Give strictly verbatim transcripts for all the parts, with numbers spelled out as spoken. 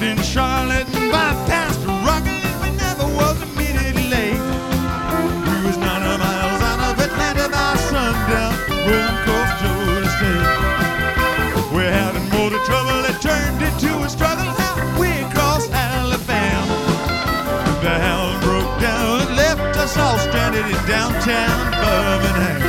in Charlotte and bypassed Rockland. We never was a minute late. We was ninety miles out of Atlanta by sundown, going across Georgia State. We're having motor trouble that turned into a struggle halfway across Alabama. The hound broke down and left us all stranded in downtown Birmingham.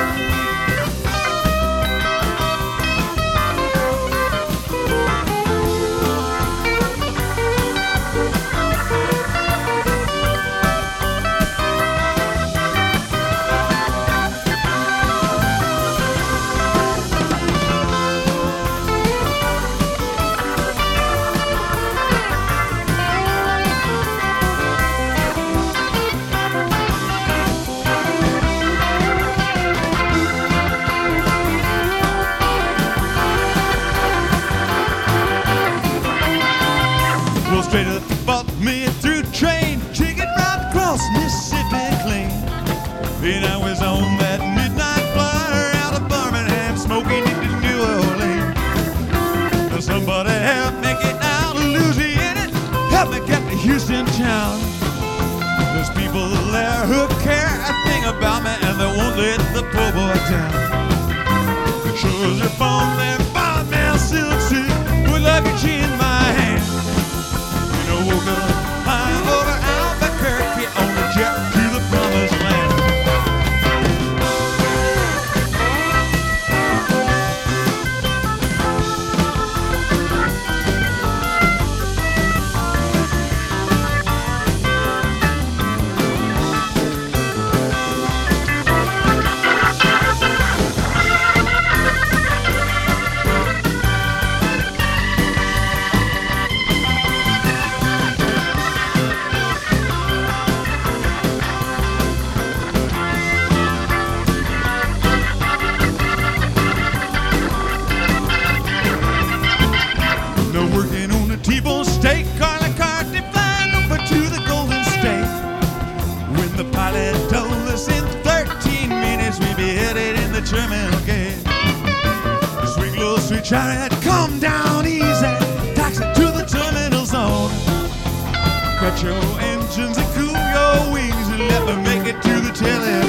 Well, straight up bought me through train, ticket right across Mississippi clean. Then I was on that midnight flyer out of Birmingham, smoking into New Orleans. Now somebody help me get out of Louisiana, help me get to Houston town. There's people there who care a thing about me, and they won't let the poor boy down. Sure as if on that five-mile silk suit with luggage in my hand. Woke up high over Albuquerque on a jet to the promised land. Working on a T-bone steak, Carla Carty flying over to the Golden State. When the pilot told us in thirteen minutes we'd be headed in the terminal gate. Sweet little sweet chariot, come down easy, taxi to the terminal zone. Cut your engines and cool your wings and let me make it to the telephone.